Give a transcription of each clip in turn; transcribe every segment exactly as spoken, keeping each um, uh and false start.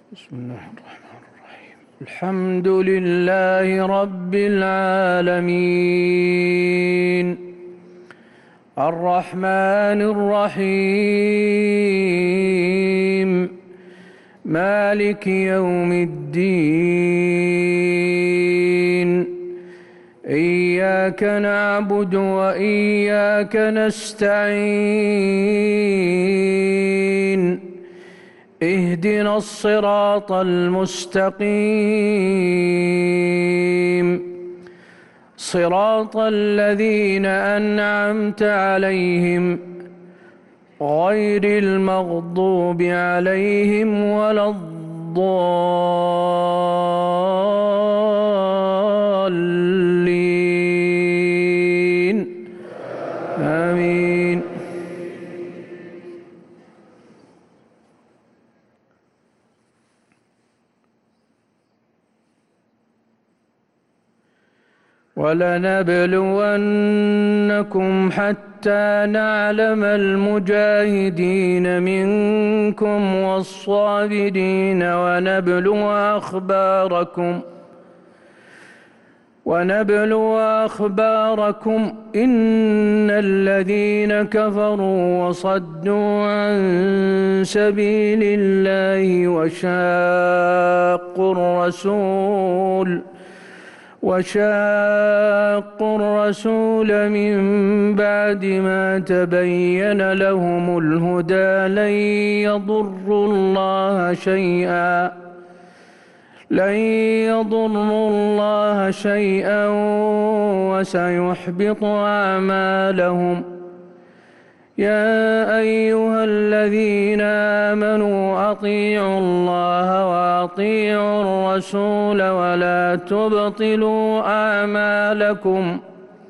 بسم الله الرحمن الرحيم. الحمد لله رب العالمين الرحمن الرحيم مالك يوم الدين إياك نعبد وإياك نستعين اهدنا الصراط المستقيم صراط الذين أنعمت عليهم غير المغضوب عليهم ولا الضالين آمين. ولنبلونكم حتى نعلم المجاهدين منكم والصابرين ونبلو أخباركم ونبلو أخباركم إن الذين كفروا وصدوا عن سبيل الله وشاقوا الرسول وشاقوا الرسول من بعد ما تبين لهم الهدى لن يضروا الله شيئا لن يضروا الله شيئا وسيحبط أعمالهم. يا أيها الذين آمنوا أطيعوا الله وأطيعوا الرسول ولا تبطلوا أعمالكم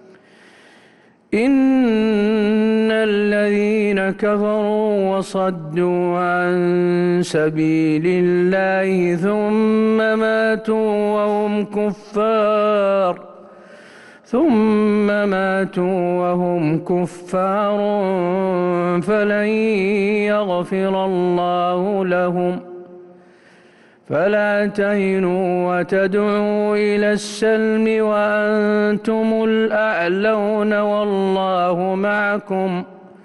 إن الذين كفروا وصدوا عن سبيل الله ثم ماتوا وهم كفار ثم ماتوا وهم كفار فلن يغفر الله لهم. فلا تهنوا وتدعوا إلى السلم وأنتم الأعلون والله معكم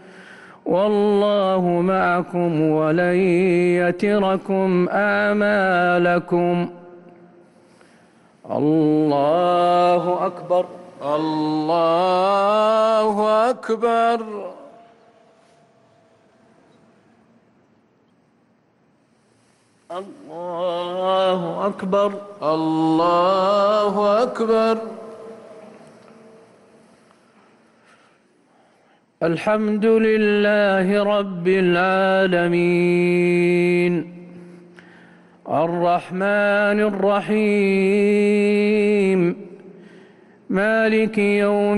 والله معكم ولن يتركم أعمالكم. الله أكبر. الله أكبر. الله أكبر. الله أكبر. الحمد لله رب العالمين الرحمن الرحيم مالك يوم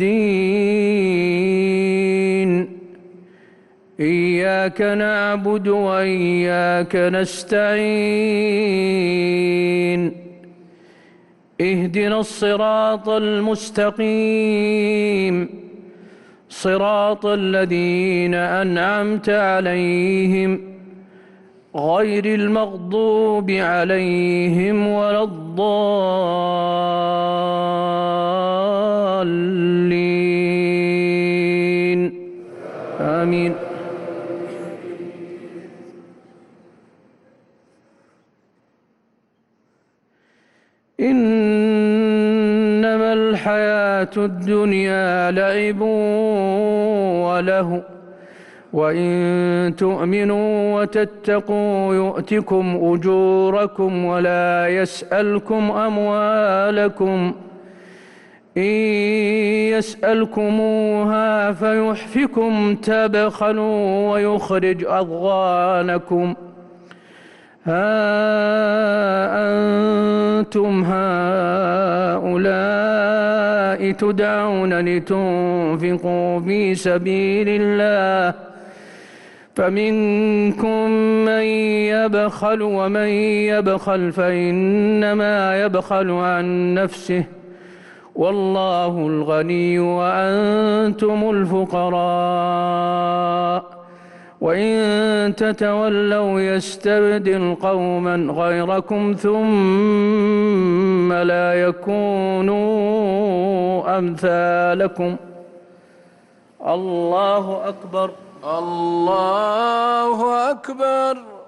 الدين إياك نعبد وإياك نستعين اهدنا الصراط المستقيم صراط الذين أنعمت عليهم غير المغضوب عليهم ولا الضالين آمين. إنما الحياة الدنيا لعب وله وإن تؤمنوا وتتقوا يؤتكم أجوركم ولا يسألكم أموالكم إن يسألكموها فيحفكم تبخلوا ويخرج أضغانكم. ها أنتم هؤلاء تدعون لتنفقوا في سبيل الله فمنكم من يبخل ومن يبخل فإنما يبخل عن نفسه والله الغني وأنتم الفقراء وإن تتولوا يستبدل قوما غيركم ثم لا يكونوا أمثالكم. الله أكبر. الله أكبر.